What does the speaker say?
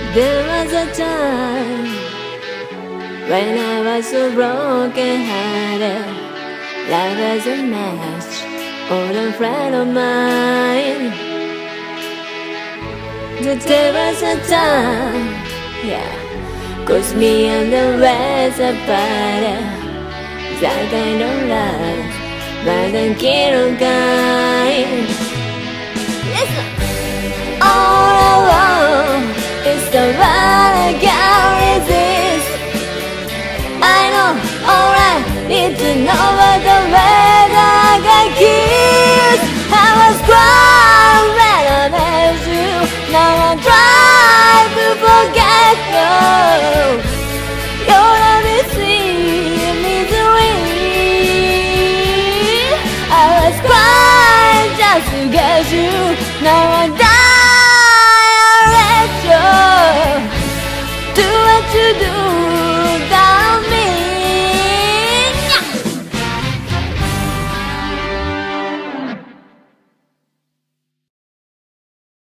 There was a time when I was so broken-hearted. Life was a match, old a friend of mine. There was a time, yeah, 'cause me and the rest apart. That kind of love, but I can't kind. Listen, all I want is the one I can't resist. I know all I need to know.